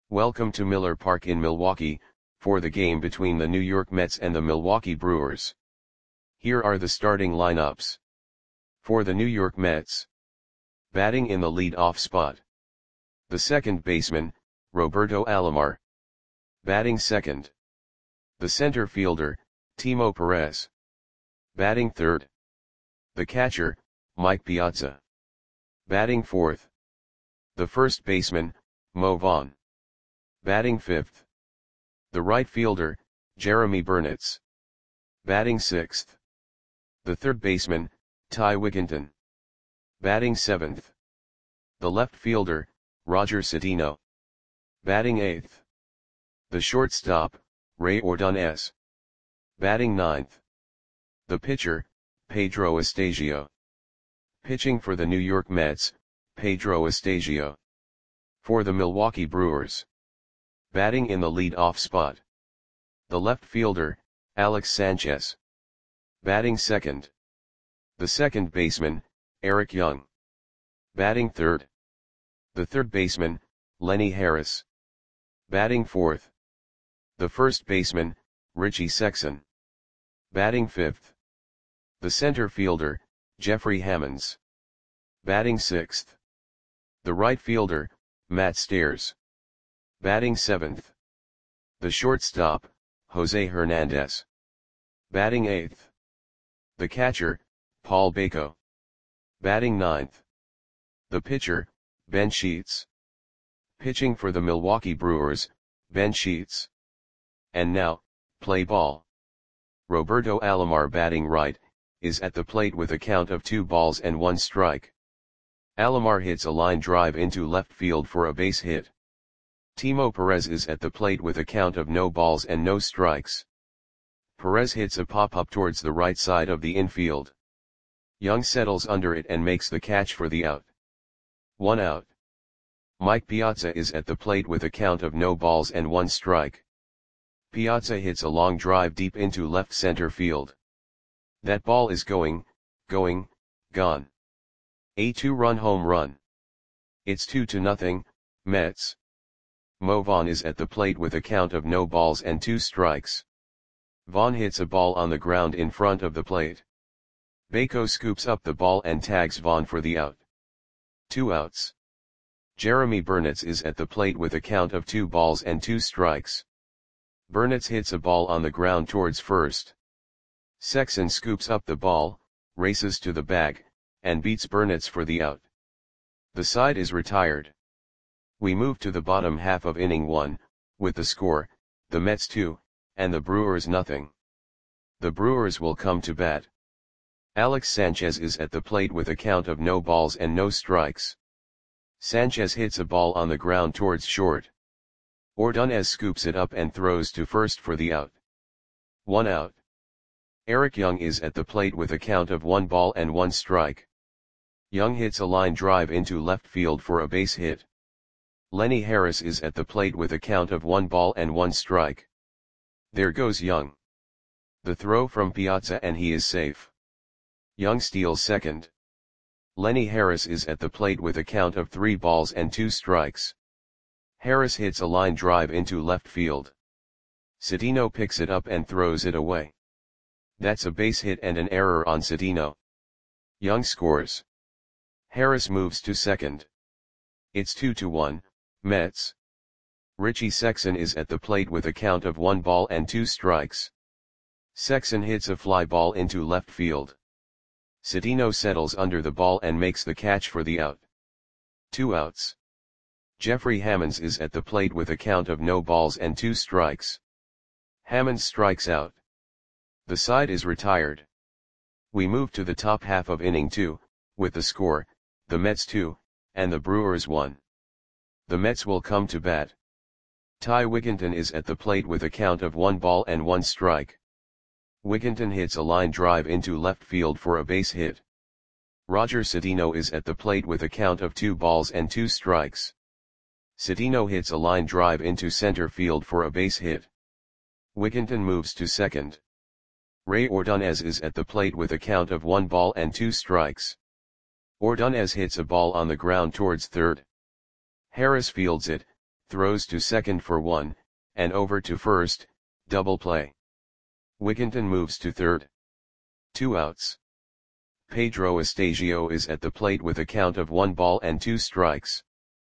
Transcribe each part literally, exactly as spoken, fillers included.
Welcome to Miller Park in Milwaukee, for the game between the New York Mets and the Milwaukee Brewers. Here are the starting lineups. For the New York Mets. Batting in the lead-off spot. The second baseman, Roberto Alomar. Batting second. The center fielder, Timo Perez. Batting third. The catcher, Mike Piazza. Batting fourth. The first baseman, Mo Vaughn. Batting fifth. The right fielder, Jeremy Burnitz. Batting sixth. The third baseman, Ty Wigginton. Batting seventh. The left fielder, Roger Cedeno. Batting eighth. The shortstop, Ray Ordonez. Batting ninth. The pitcher, Pedro Estasio. Pitching for the New York Mets, Pedro Estasio. For the Milwaukee Brewers. Batting in the lead-off spot. The left fielder, Alex Sanchez. Batting second. The second baseman, Eric Young. Batting third. The third baseman, Lenny Harris. Batting fourth. The first baseman, Richie Sexson. Batting fifth. The center fielder, Jeffrey Hammonds. Batting sixth. The right fielder, Matt Stairs. Batting seventh. The shortstop, Jose Hernandez. Batting eighth. The catcher, Paul Bako. Batting ninth. The pitcher, Ben Sheets. Pitching for the Milwaukee Brewers, Ben Sheets. And now, play ball. Roberto Alomar, batting right, is at the plate with a count of two balls and one strike. Alomar hits a line drive into left field for a base hit. Timo Perez is at the plate with a count of no balls and no strikes. Perez hits a pop-up towards the right side of the infield. Young settles under it and makes the catch for the out. One out. Mike Piazza is at the plate with a count of no balls and one strike. Piazza hits a long drive deep into left center field. That ball is going, going, gone. A two-run home run. It's two to nothing, Mets. Mo Vaughn is at the plate with a count of no balls and two strikes. Vaughn hits a ball on the ground in front of the plate. Bako scoops up the ball and tags Vaughn for the out. Two outs. Jeremy Burnitz is at the plate with a count of two balls and two strikes. Burnitz hits a ball on the ground towards first. Sexson scoops up the ball, races to the bag, and beats Burnitz for the out. The side is retired. We move to the bottom half of inning one, with the score, the Mets two, and the Brewers nothing. The Brewers will come to bat. Alex Sanchez is at the plate with a count of no balls and no strikes. Sanchez hits a ball on the ground towards short. Ordonez scoops it up and throws to first for the out. One out. Eric Young is at the plate with a count of one ball and one strike. Young hits a line drive into left field for a base hit. Lenny Harris is at the plate with a count of one ball and one strike. There goes Young. The throw from Piazza and he is safe. Young steals second. Lenny Harris is at the plate with a count of three balls and two strikes. Harris hits a line drive into left field. Cedeno picks it up and throws it away. That's a base hit and an error on Cedeno. Young scores. Harris moves to second. It's two to one, Mets. Richie Sexson is at the plate with a count of one ball and two strikes. Sexson hits a fly ball into left field. Cedeno settles under the ball and makes the catch for the out. Two outs. Jeffrey Hammonds is at the plate with a count of no balls and two strikes. Hammonds strikes out. The side is retired. We move to the top half of inning two, with the score, the Mets two, and the Brewers one. The Mets will come to bat. Ty Wigginton is at the plate with a count of one ball and one strike. Wigginton hits a line drive into left field for a base hit. Roger Cedeno is at the plate with a count of two balls and two strikes. Cedeno hits a line drive into center field for a base hit. Wigginton moves to second. Ray Ordonez is at the plate with a count of one ball and two strikes. Ordonez hits a ball on the ground towards third. Harris fields it, throws to second for one, and over to first, double play. Wigginton moves to third. Two outs. Pedro Astasio is at the plate with a count of one ball and two strikes.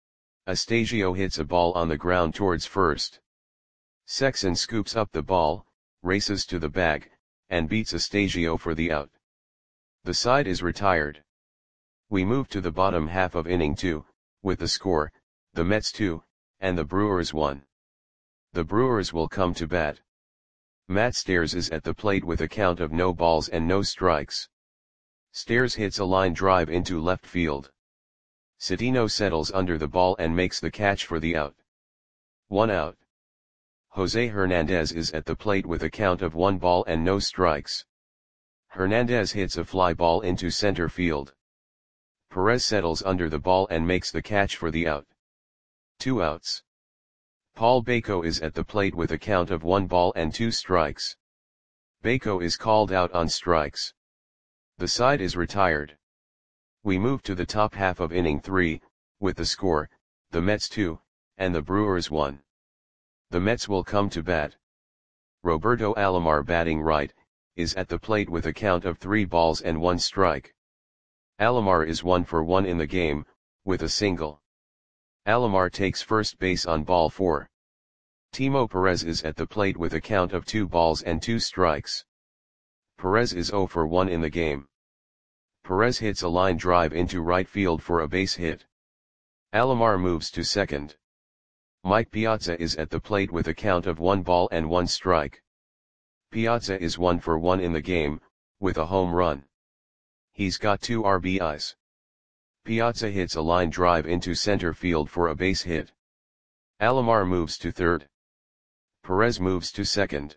Astasio hits a ball on the ground towards first. Sexson scoops up the ball, races to the bag, and beats Astasio for the out. The side is retired. We move to the bottom half of inning two, with the score, the Mets two, and the Brewers one. The Brewers will come to bat. Matt Stairs is at the plate with a count of no balls and no strikes. Stairs hits a line drive into left field. Cedeno settles under the ball and makes the catch for the out. One out. Jose Hernandez is at the plate with a count of one ball and no strikes. Hernandez hits a fly ball into center field. Perez settles under the ball and makes the catch for the out. Two outs. Paul Bako is at the plate with a count of one ball and two strikes. Bako is called out on strikes. The side is retired. We move to the top half of inning three, with the score, the Mets two, and the Brewers one. The Mets will come to bat. Roberto Alomar, batting right, is at the plate with a count of three balls and one strike. Alomar is one for one in the game, with a single. Alomar takes first base on ball four. Timo Perez is at the plate with a count of two balls and two strikes. Perez is zero for one in the game. Perez hits a line drive into right field for a base hit. Alomar moves to second. Mike Piazza is at the plate with a count of one ball and one strike. Piazza is one for one in the game, with a home run. He's got two R B Is. Piazza hits a line drive into center field for a base hit. Alomar moves to third. Perez moves to second.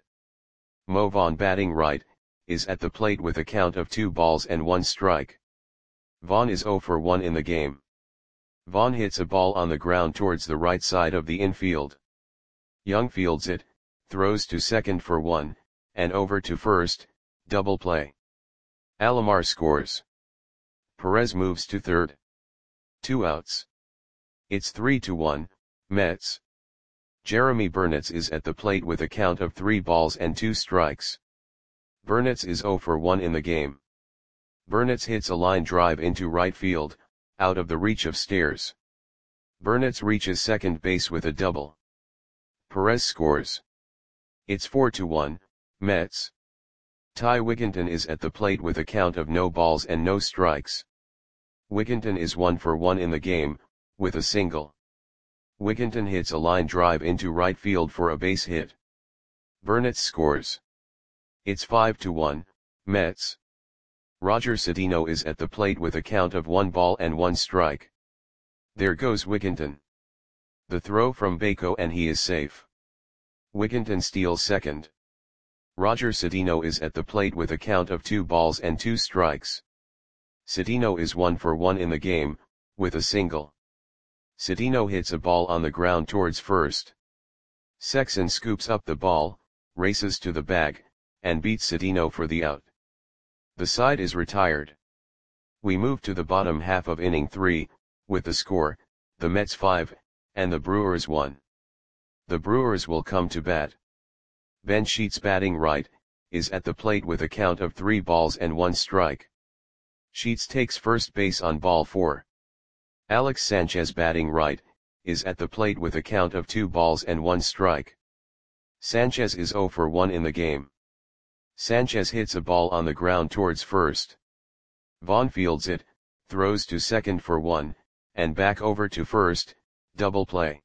Mo Vaughn, batting right, is at the plate with a count of two balls and one strike. Vaughn is zero for one in the game. Vaughn hits a ball on the ground towards the right side of the infield. Young fields it, throws to second for one, and over to first, double play. Alomar scores. Perez moves to third. Two outs. It's three to one, Mets. Jeremy Burnitz is at the plate with a count of three balls and two strikes. Burnitz is zero for one in the game. Burnitz hits a line drive into right field, out of the reach of Stairs. Burnitz reaches second base with a double. Perez scores. It's four to one, Mets. Ty Wigginton is at the plate with a count of no balls and no strikes. Wigginton is one for one in the game, with a single. Wigginton hits a line drive into right field for a base hit. Burnitz scores. It's five to one, Mets. Roger Cedeno is at the plate with a count of one ball and one strike. There goes Wigginton. The throw from Bako and he is safe. Wigginton steals second. Roger Cedeno is at the plate with a count of two balls and two strikes. Cedeno is one for one in the game, with a single. Cedeno hits a ball on the ground towards first. Sexson scoops up the ball, races to the bag, and beats Cedeno for the out. The side is retired. We move to the bottom half of inning three, with the score, the Mets five, and the Brewers one. The Brewers will come to bat. Ben Sheets, batting right, is at the plate with a count of three balls and one strike. Sheets takes first base on ball four. Alex Sanchez, batting right, is at the plate with a count of two balls and one strike. Sanchez is zero for one in the game. Sanchez hits a ball on the ground towards first. Vaughn fields it, throws to second for one, and back over to first, double play.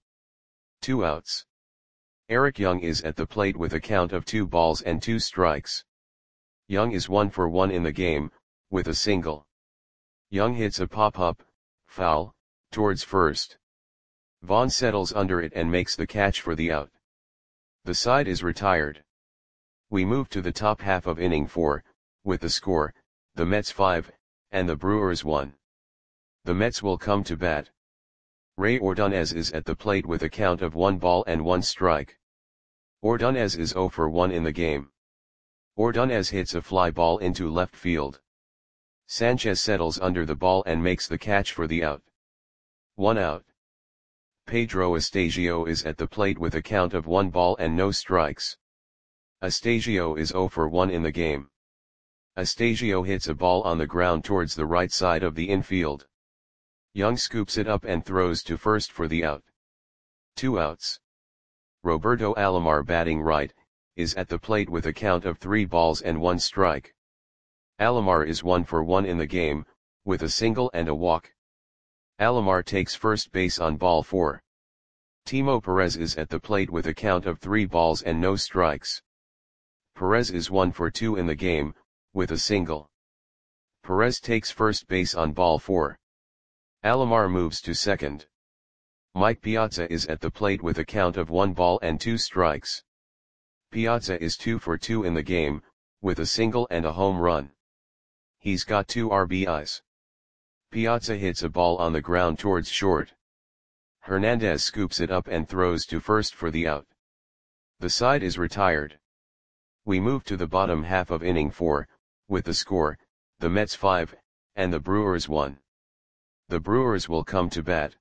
Two outs. Eric Young is at the plate with a count of two balls and two strikes. Young is one for one in the game, with a single. Young hits a pop-up, foul, towards first. Vaughn settles under it and makes the catch for the out. The side is retired. We move to the top half of inning four, with the score, the Mets five, and the Brewers one. The Mets will come to bat. Ray Ordonez is at the plate with a count of one ball and one strike. Ordonez is zero for one in the game. Ordonez hits a fly ball into left field. Sanchez settles under the ball and makes the catch for the out. One out. Pedro Astasio is at the plate with a count of one ball and no strikes. Astasio is zero for one in the game. Astasio hits a ball on the ground towards the right side of the infield. Young scoops it up and throws to first for the out. Two outs. Roberto Alomar, batting right, is at the plate with a count of three balls and one strike. Alomar is one for one in the game, with a single and a walk. Alomar takes first base on ball four. Timo Perez is at the plate with a count of three balls and no strikes. Perez is one for two in the game, with a single. Perez takes first base on ball four. Alomar moves to second. Mike Piazza is at the plate with a count of one ball and two strikes. Piazza is two for two in the game, with a single and a home run. He's got two R B Is. Piazza hits a ball on the ground towards short. Hernandez scoops it up and throws to first for the out. The side is retired. We move to the bottom half of inning four, with the score, the Mets five, and the Brewers one. The Brewers will come to bat.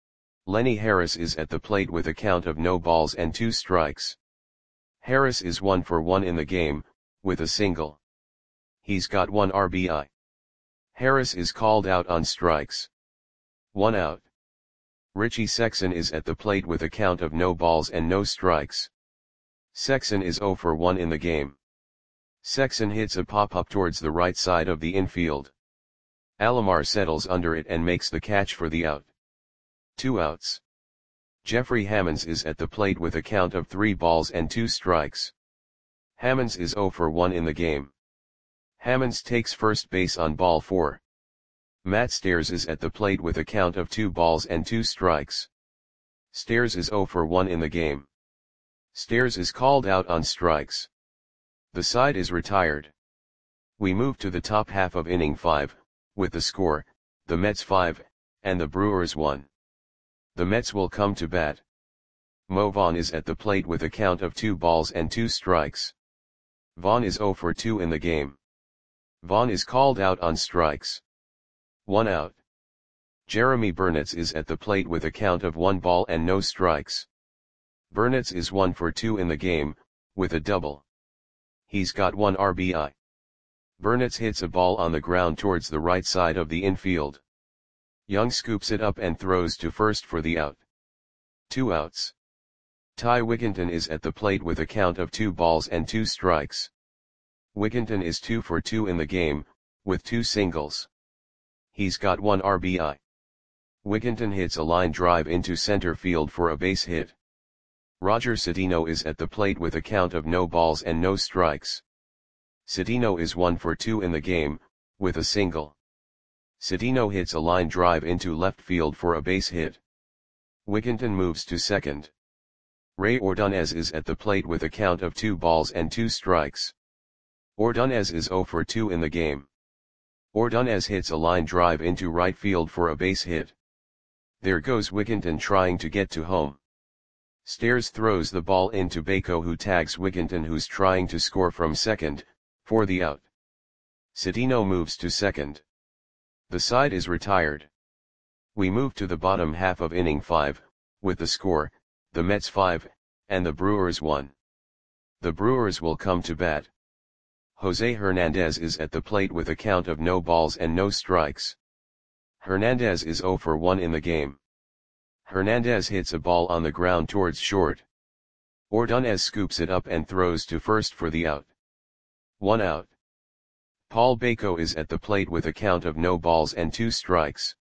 Lenny Harris is at the plate with a count of no balls and two strikes. Harris is one for one in the game, with a single. He's got one R B I. Harris is called out on strikes. One out. Richie Sexson is at the plate with a count of no balls and no strikes. Sexson is zero for one in the game. Sexson hits a pop-up towards the right side of the infield. Alomar settles under it and makes the catch for the out. Two outs. Jeffrey Hammonds is at the plate with a count of three balls and two strikes. Hammonds is zero for one in the game. Hammonds takes first base on ball four. Matt Stairs is at the plate with a count of two balls and two strikes. Stairs is zero for one in the game. Stairs is called out on strikes. The side is retired. We move to the top half of inning five, with the score, the Mets five, and the Brewers one. The Mets will come to bat. Mo Vaughn is at the plate with a count of two balls and two strikes. Vaughn is zero for two in the game. Vaughn is called out on strikes. One out. Jeremy Burnitz is at the plate with a count of one ball and no strikes. Burnitz is one for two in the game, with a double. He's got one R B I. Burnitz hits a ball on the ground towards the right side of the infield. Young scoops it up and throws to first for the out. Two outs. Ty Wigginton is at the plate with a count of two balls and two strikes. Wigginton is two for two in the game, with two singles. He's got one R B I. Wigginton hits a line drive into center field for a base hit. Roger Cedeno is at the plate with a count of no balls and no strikes. Cedeno is one for two in the game, with a single. Cedeno hits a line drive into left field for a base hit. Wigginton moves to second. Ray Ordonez is at the plate with a count of two balls and two strikes. Ordonez is zero for two in the game. Ordonez hits a line drive into right field for a base hit. There goes Wigginton trying to get to home. Stairs throws the ball into Bako, who tags Wigginton, who's trying to score from second, for the out. Cedeno moves to second. The side is retired. We move to the bottom half of inning five, with the score, the Mets five, and the Brewers one. The Brewers will come to bat. Jose Hernandez is at the plate with a count of no balls and no strikes. Hernandez is zero for one in the game. Hernandez hits a ball on the ground towards short. Ordonez scoops it up and throws to first for the out. One out. Paul Bako is at the plate with a count of no balls and two strikes.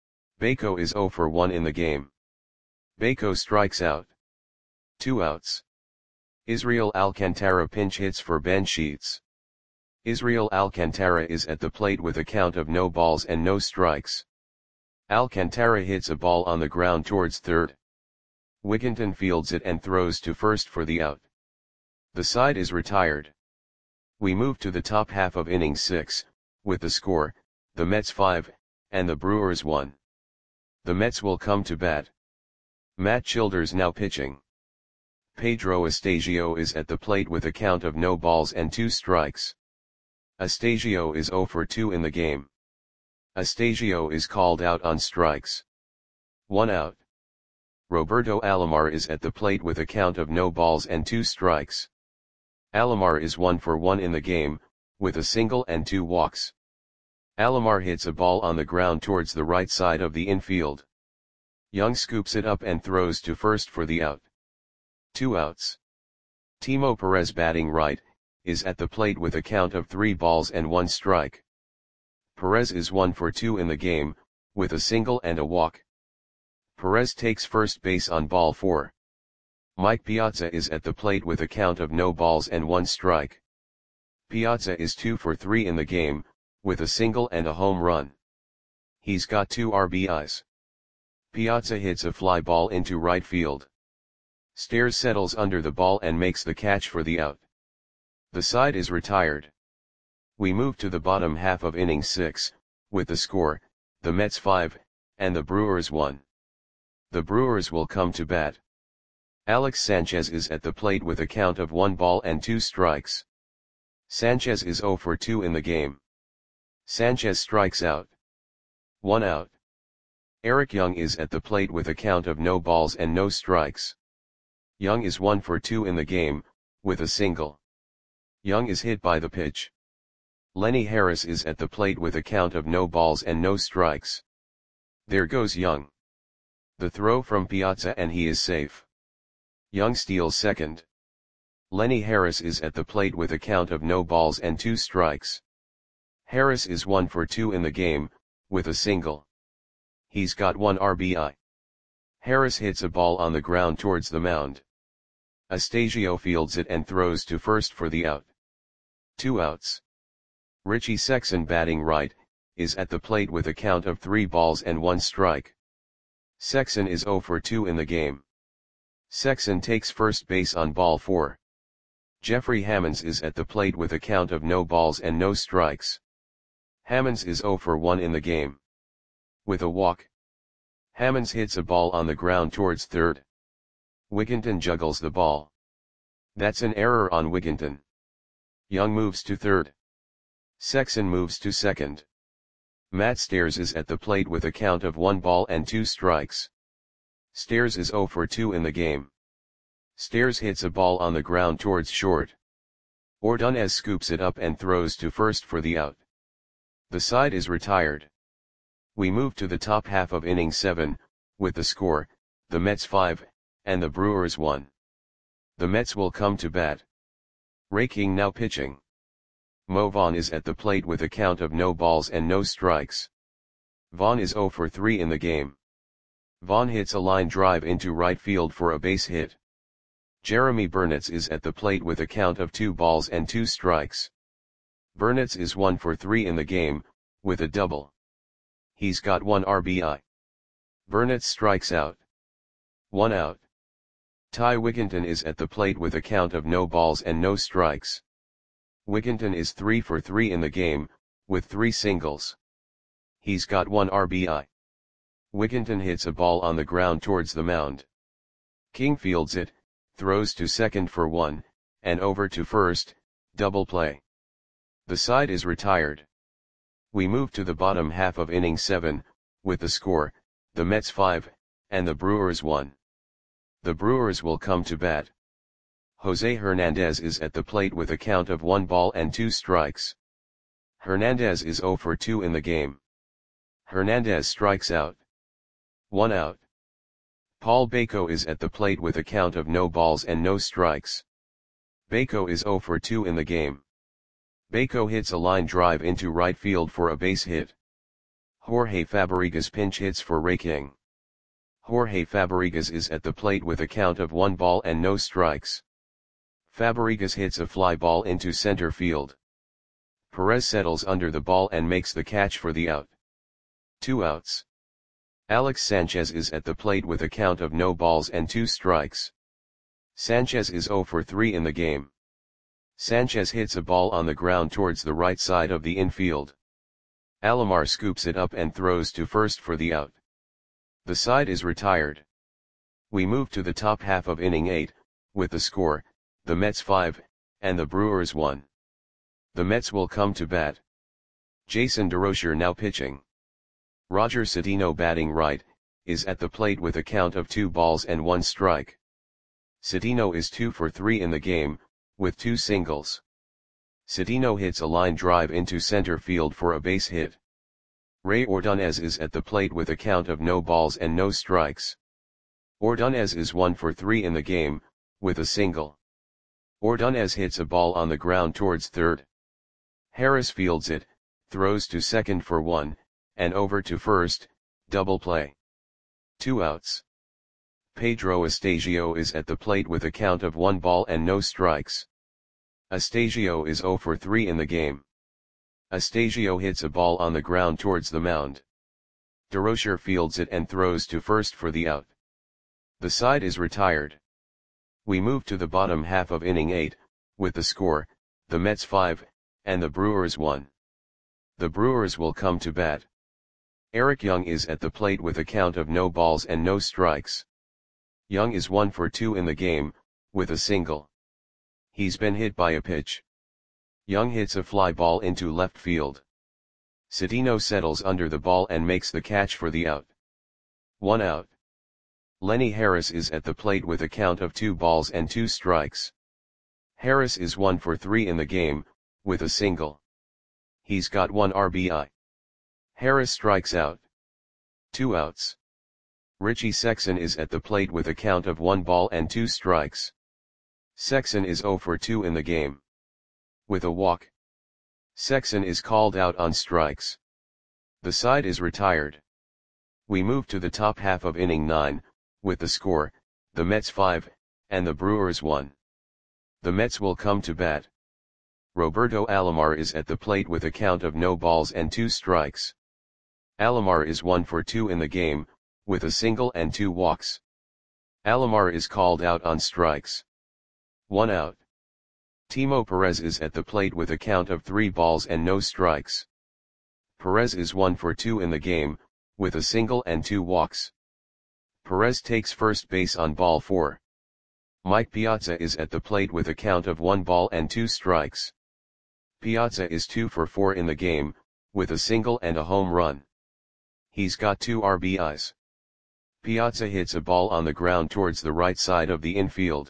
Bako is zero for one in the game. Bako strikes out. Two outs. Israel Alcantara pinch hits for Ben Sheets. Israel Alcantara is at the plate with a count of no balls and no strikes. Alcantara hits a ball on the ground towards third. Wigginton fields it and throws to first for the out. The side is retired. We move to the top half of inning six, with the score, the Mets five, and the Brewers one. The Mets will come to bat. Matt Childers now pitching. Pedro Astasio is at the plate with a count of no balls and two strikes. Astasio is zero for two in the game. Astasio is called out on strikes. One out. Roberto Alomar is at the plate with a count of no balls and two strikes. Alomar is one for one in the game, with a single and two walks. Alomar hits a ball on the ground towards the right side of the infield. Young scoops it up and throws to first for the out. Two outs. Timo Perez, batting right, is at the plate with a count of three balls and one strike. Perez is one for two in the game, with a single and a walk. Perez takes first base on ball four. Mike Piazza is at the plate with a count of no balls and one strike. Piazza is two for three in the game, with a single and a home run. He's got two R B Is. Piazza hits a fly ball into right field. Stairs settles under the ball and makes the catch for the out. The side is retired. We move to the bottom half of inning six, with the score, the Mets five, and the Brewers one. The Brewers will come to bat. Alex Sanchez is at the plate with a count of one ball and two strikes. Sanchez is zero for two in the game. Sanchez strikes out. One out. Eric Young is at the plate with a count of no balls and no strikes. Young is one for two in the game, with a single. Young is hit by the pitch. Lenny Harris is at the plate with a count of no balls and no strikes. There goes Young. The throw from Piazza and he is safe. Young steals second. Lenny Harris is at the plate with a count of no balls and two strikes. Harris is one for two in the game, with a single. He's got one R B I. Harris hits a ball on the ground towards the mound. Astasio fields it and throws to first for the out. Two outs. Richie Sexson, batting right, is at the plate with a count of three balls and one strike. Sexson is zero for two in the game. Sexson takes first base on ball four. Jeffrey Hammonds is at the plate with a count of no balls and no strikes. Hammonds is zero for one in the game. With a walk. Hammonds hits a ball on the ground towards third. Wigginton juggles the ball. That's an error on Wigginton. Young moves to third. Sexson moves to second. Matt Stairs is at the plate with a count of one ball and two strikes. Stairs is zero for two in the game. Stairs hits a ball on the ground towards short. Ordonez scoops it up and throws to first for the out. The side is retired. We move to the top half of inning seven, with the score, the Mets five, and the Brewers one. The Mets will come to bat. Ray King now pitching. Mo Vaughn is at the plate with a count of no balls and no strikes. Vaughn is zero for three in the game. Vaughn hits a line drive into right field for a base hit. Jeremy Burnitz is at the plate with a count of two balls and two strikes. Burnitz is one for three in the game, with a double. He's got one R B I. Burnitz strikes out. One out. Ty Wigginton is at the plate with a count of no balls and no strikes. Wigginton is three for three in the game, with three singles. He's got one R B I. Wigginton hits a ball on the ground towards the mound. King fields it, throws to second for one, and over to first, double play. The side is retired. We move to the bottom half of inning seven, with the score, the Mets five, and the Brewers one. The Brewers will come to bat. Jose Hernandez is at the plate with a count of one ball and two strikes. Hernandez is zero for two in the game. Hernandez strikes out. One out. Paul Bako is at the plate with a count of no balls and no strikes. Bako is zero for two in the game. Bako hits a line drive into right field for a base hit. Jorge Fabregas pinch hits for Ray King. Jorge Fabregas is at the plate with a count of one ball and no strikes. Fabregas hits a fly ball into center field. Perez settles under the ball and makes the catch for the out. Two outs. Alex Sanchez is at the plate with a count of no balls and two strikes. Sanchez is zero for three in the game. Sanchez hits a ball on the ground towards the right side of the infield. Alomar scoops it up and throws to first for the out. The side is retired. We move to the top half of inning eight, with the score, the Mets five, and the Brewers one. The Mets will come to bat. Jason DeRocher now pitching. Roger Cedeno batting right, is at the plate with a count of two balls and one strike. Citino is two for three in the game, with two singles. Citino hits a line drive into center field for a base hit. Ray Ordonez is at the plate with a count of no balls and no strikes. Ordonez is one for three in the game, with a single. Ordonez hits a ball on the ground towards third. Harris fields it, throws to second for one, and over to first, double play. Two outs. Pedro Astasio is at the plate with a count of one ball and no strikes. Astasio is zero for three in the game. Astasio hits a ball on the ground towards the mound. DeRocher fields it and throws to first for the out. The side is retired. We move to the bottom half of inning eight, with the score, the Mets five, and the Brewers one. The Brewers will come to bat. Eric Young is at the plate with a count of no balls and no strikes. Young is one for two in the game, with a single. He's been hit by a pitch. Young hits a fly ball into left field. Citino settles under the ball and makes the catch for the out. One out. Lenny Harris is at the plate with a count of two balls and two strikes. Harris is one for three in the game, with a single. He's got one R B I. Harris strikes out. Two outs. Richie Sexson is at the plate with a count of one ball and two strikes. Sexson is zero for two in the game. With a walk. Sexson is called out on strikes. The side is retired. We move to the top half of inning nine, with the score, the Mets five, and the Brewers one. The Mets will come to bat. Roberto Alomar is at the plate with a count of no balls and two strikes. Alomar is one for two in the game, with a single and two walks. Alomar is called out on strikes. One out. Timo Perez is at the plate with a count of three balls and no strikes. Perez is one for two in the game, with a single and two walks. Perez takes first base on ball four. Mike Piazza is at the plate with a count of one ball and two strikes. Piazza is two for four in the game, with a single and a home run. He's got two R B Is. Piazza hits a ball on the ground towards the right side of the infield.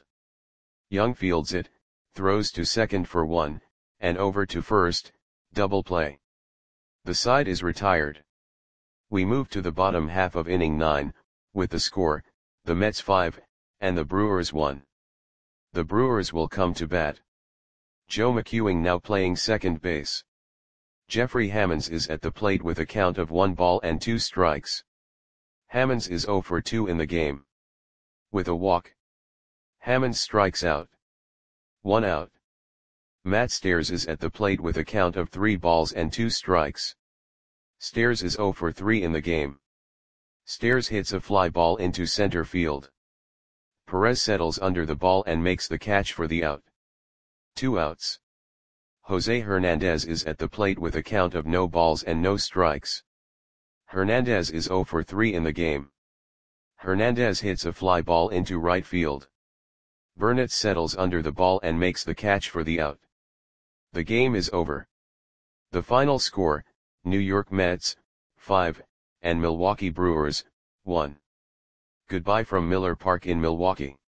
Young fields it, throws to second for one, and over to first, double play. The side is retired. We move to the bottom half of inning nine, with the score, the Mets five, and the Brewers one. The Brewers will come to bat. Joe McEwing now playing second base. Jeffrey Hammonds is at the plate with a count of one ball and two strikes. Hammonds is zero for two in the game. With a walk. Hammonds strikes out. One out. Matt Stairs is at the plate with a count of three balls and two strikes. Stairs is zero for three in the game. Stairs hits a fly ball into center field. Perez settles under the ball and makes the catch for the out. Two outs. Jose Hernandez is at the plate with a count of no balls and no strikes. Hernandez is zero for three in the game. Hernandez hits a fly ball into right field. Burnett settles under the ball and makes the catch for the out. The game is over. The final score, New York Mets, five, and Milwaukee Brewers, one. Goodbye from Miller Park in Milwaukee.